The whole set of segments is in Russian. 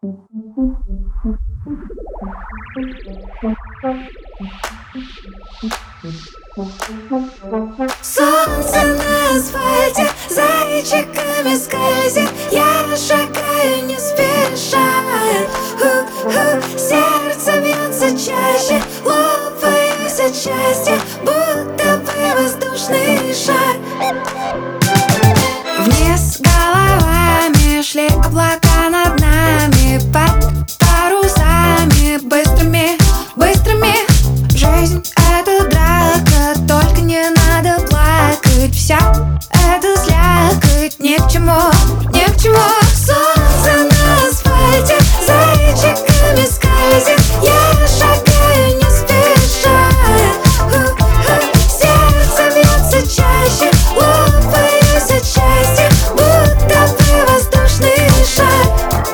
Солнце на асфальте зайчиками скользит. Я шагаю не спеша. Сердце бьется чаще, лопаюсь от счастья, будто бы воздушный шар. Вниз головами шли облака над нами, под парусами быстрыми, быстрыми. Жизнь — это драка, только не надо плакать. Вся эта слякоть ни к чему, ни к чему. Солнце на асфальте зайчиками скользит. Я шагаю не спеша. Сердце бьется чаще, лопаюсь от счастья, будто бы воздушный шар.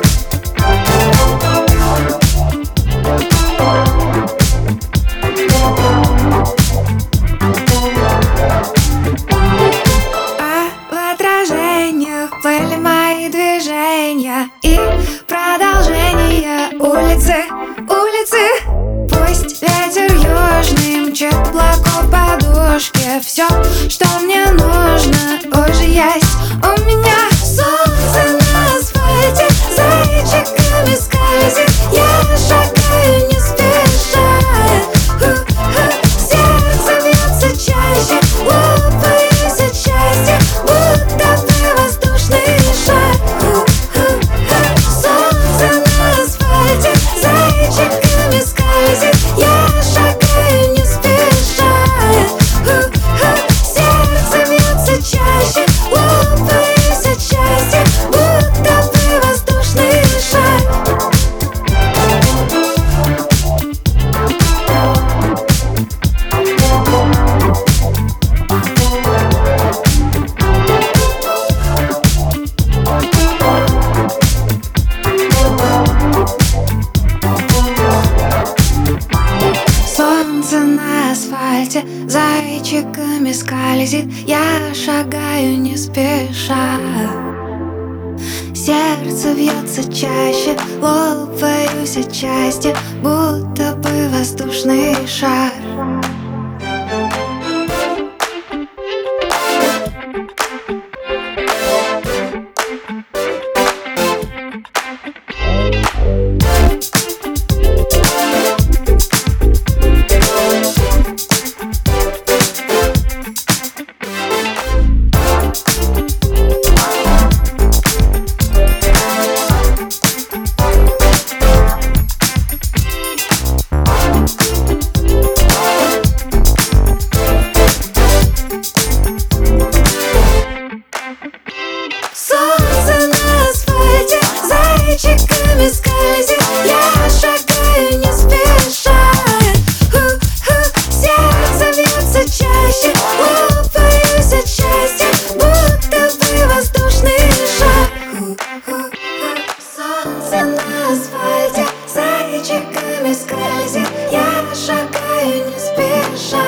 Были мои движения и продолжение улицы, улицы. Пусть ветер южный мчит облаков подушки. Все, что мне нужно, уже есть у меня. Солнце на асфальте зайчиками скользит. Я шагаю не спеша. Сердце бьется чаще, лопаюсь от счастья, будто бы воздушный шар. Солнце на асфальте зайчиками скользит. Я шагаю не спеша. Сердце бьется чаще, лопаюсь от счастья, будто бы воздушный шар. Солнце на асфальте зайчиками скользит. Я шагаю не спеша. Сердце бьется чаще, лопаюсь от счастья, будто бы воздушный шар. Солнце на асфальте зайчиками скользит. Я шагаю не спеша. Сердце бьется чаще, лопаюсь от счастья, будто бы воздушный шар. Солнце на асфальте зайчиками скользит. Я шагаю не спеша.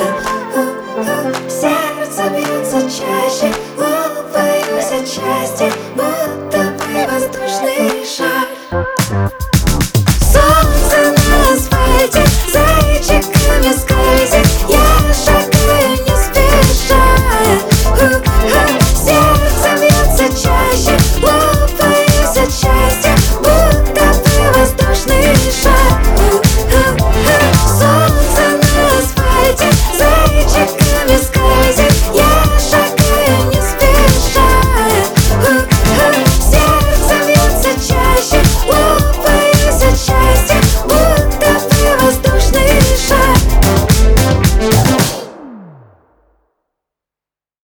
Сердце бьется чаще, лопаюсь от счастья, будто бы воздушный шар.